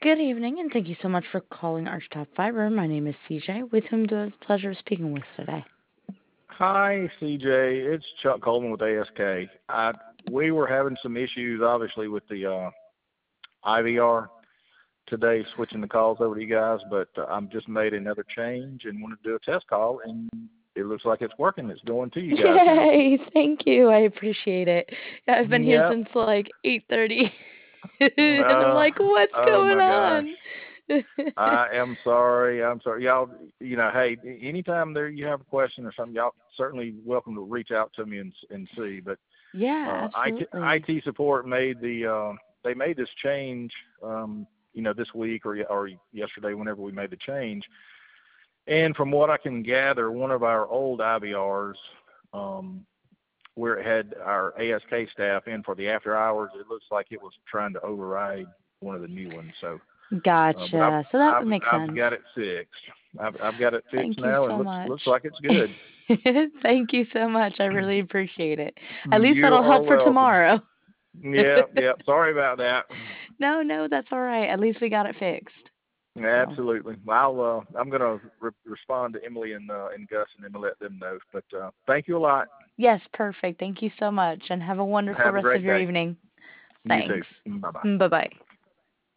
Good evening, and thank you so much for calling Archtop Fiber. My name is CJ, with whom do I have the pleasure of speaking with today. Hi, CJ. It's Chuck Coleman with ASK. We were having some issues, obviously, with the IVR today, switching the calls over to you guys, but I'm just made another change and wanted to do a test call, and it looks like it's working. It's going to you guys now. Yay! Thank you. I appreciate it. Yeah, I've been here Yep. since like 8:30, and I'm Uh, like, what's oh going my gosh. on? I am sorry. I'm sorry. Y'all, hey, anytime there you have a question or something, y'all certainly welcome to reach out to me and see. But Yeah, absolutely. IT support made they made this change, this week or yesterday, whenever we made the change. And from what I can gather, one of our old IVRs, where it had our ASK staff in for the after hours, it looks like it was trying to override one of the new ones. So, but Gotcha. So that would make I've sense. got it fixed. I've got it fixed Thank you now, and so looks much. like it's good. Thank you so much. I really appreciate it. At least You that'll are help for welcome. tomorrow. Yep. Sorry about that. No, that's all right. At least we got it fixed. So. Absolutely. I'm gonna respond to Emily and Gus and let them know. But thank you a lot. Yes, perfect. Thank you so much, and have a wonderful Have a rest of great your day. evening. You too. Thanks. Bye bye. Bye bye.